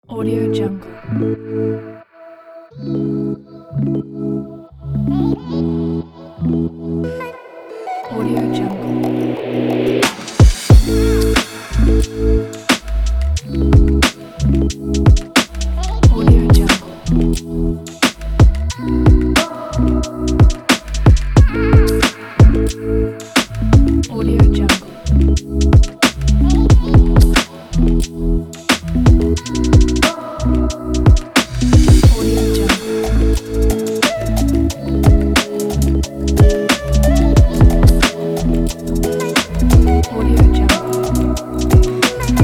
Audio Jungle. Audio Jungle. Audio Jungle. Audio Jungle. Audio Jungle. Audio Jungle.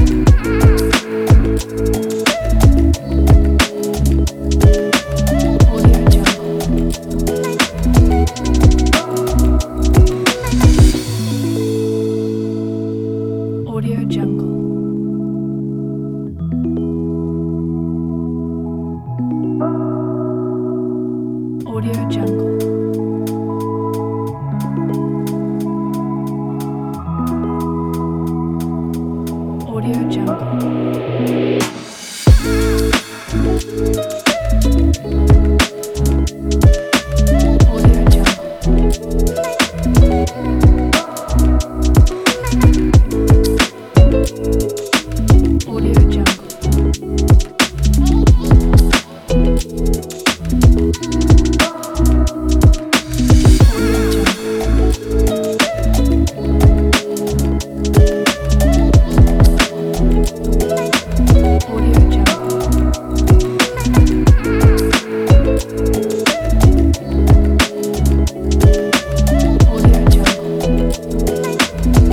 Audio Jungle. Audio Jungle. Audio Jungle. Audio Jungle. Audio Jungle. Audio Jungle. Audio Jungle. Audio Jungle. Audio Jungle.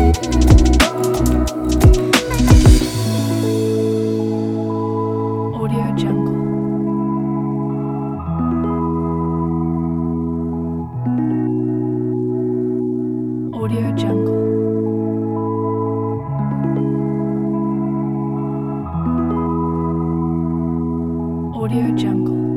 Audio Jungle. Audio Jungle. Audio Jungle.